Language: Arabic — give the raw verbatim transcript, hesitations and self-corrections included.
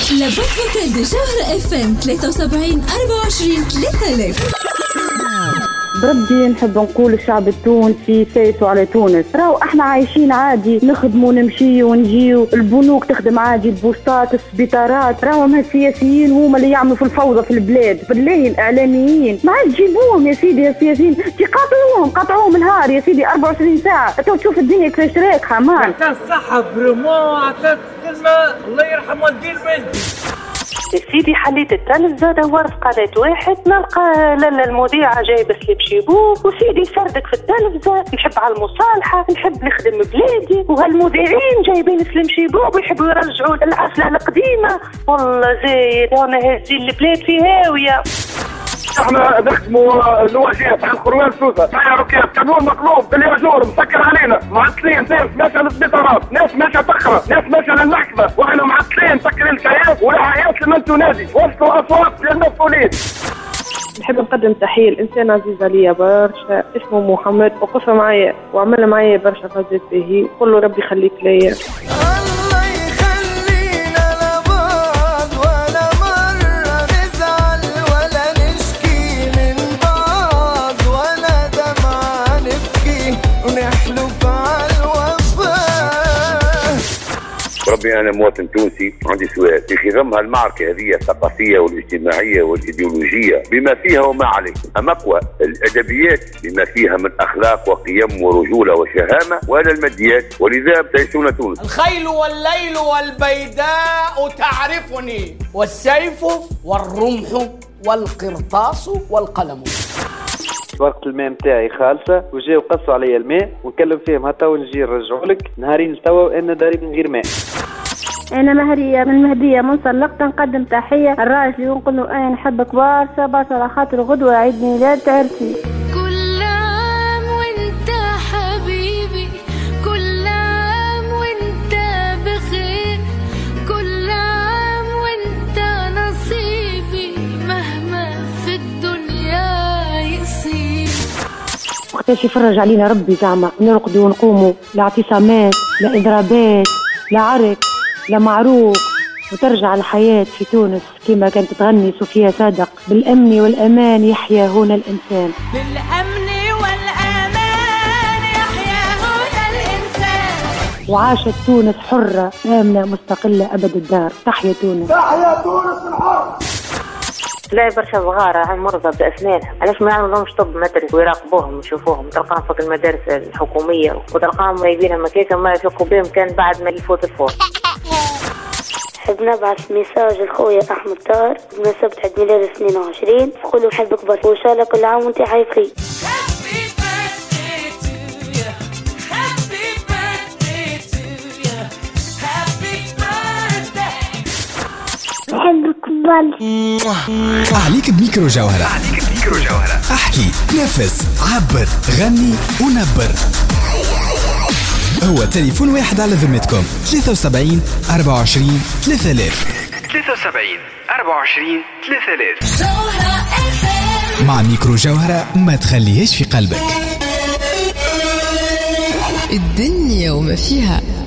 لابد فوكال دي جوهرة اف ام ثلاثة وسبعين أربعة وعشرين ثلاثة آلاف. بربي نحب نقول الشعب التونسي سيسوا على تونس، راهو احنا عايشين عادي، نخدموا نمشي ونجيو، البنوك تخدم عادي، البوستات، السبيطارات، راهو ما السياسيين هما اللي يعملوا في الفوضى في البلاد، بالله الاعلاميين ما عاد تجيبوهم يا سيدي، يا السياسيين تقاطعوهم قاطعوهم نهار يا سيدي أربعة وعشرين ساعة، تو تشوف الدنيا كيفاش راكحة مان. عطاك الصحة بريمون، عطاك كلمة الله يرحم والدين بنتي. سيدي حليت التلف زاد ورف قناة واحد نلقى لالا المذيعة جايبة سليب شيبوب وسيدي سردك في التلف زاد نحب على المصالحة نحب نخدم بلادي وهالمذيعين جايبين سليم شيبوب ويحبوا يرجعوا العسلة القديمة والله زايد وانا هزين البلاد في هاوية. احنا نخدموا الواجهات على القروان سوسة معايا ركاب كانون مقلوب اللي مجور مسكر علينا معطلين ناس ماشيه للسبيطارات ناس ماشيه تخرى ناس ماشيه للمحكمة واحنا معطلين مسكر الكياس والحياة لمن تنادي وصلوا اصوات للمسؤولين. نحب نقدم تحية لإنسان عزيز عليا برشا اسمه محمد وقف معايا وعمل معايا برشا غزات باهي قل له ربي يخليك ليا. ربي أنا مواطن تونسي عندي سؤال في خضم هالمعركة هذه الثقافية والاجتماعية والإيديولوجية بما فيها وما عليه أم أقوى الأدبيات بما فيها من أخلاق وقيم ورجولة وشهامة ولا الماديات ولذا تعيشون تونس. الخيل والليل والبيداء تعرفني والسيف والرمح والقرطاس والقلم. وقت الماء متاعي خالصة وجاو قصوا عليا الماء ونكلم فيهم هتا ونجي نرجعوا لك نهارين توا وأنا داري من غير ماء. أنا مهرية من مهدية منصلقت نقدم تحية الراجل ونقول له أنا نحبك برشا برشا على خاطر غدوة عيد ميلاد عرسي. كل عام وأنت حبيبي كل عام وأنت بخير كل عام وأنت نصيبي مهما في الدنيا يصير. وقتاش يفرج علينا ربي زعما نرقدوا ونقوموا لا اعتصامات لا إضرابات لا عرك لا معروك وترجع الحياة في تونس كما كانت تغني صوفيا صادق بالأمن والأمان يحيا هنا الإنسان. بالأمن والأمان يحيا هنا الإنسان. وعاشت تونس حرة آمنة مستقلة أبد الدار. تحيا تونس. تحيا تونس الحر. لا برشا صغار مرضى بأسنانها علاش ما يعملوا لهمش طب مدرسة ويراقبوهم ويشوفوهم تلقاهم في المدارس الحكومية وتلقاهم جايبينهم مكيكة ما يفيقوا بهم كان بعد ما يفوت الفوق. نحب نبعث ميساج لخويا أحمد طاهر بمناسبة عيد ميلاد اثنين وعشرين نقول له نحبك برشا وإن شاء الله كل عام وأنت حي بخير. نحبك برشا. عليك بميكرو جوهرة. عليك بميكرو جوهرة. احكي نفس عبر غني ونبر. هو تليفون واحد على ذمتكم ثلاثة وسبعين أربعة وعشرين ثلاثة آلاف ثلاثة وسبعين أربعة وعشرين ثلاثة آلاف. مع ميكرو جوهرة ما تخليهاش في قلبك. الدنيا وما فيها.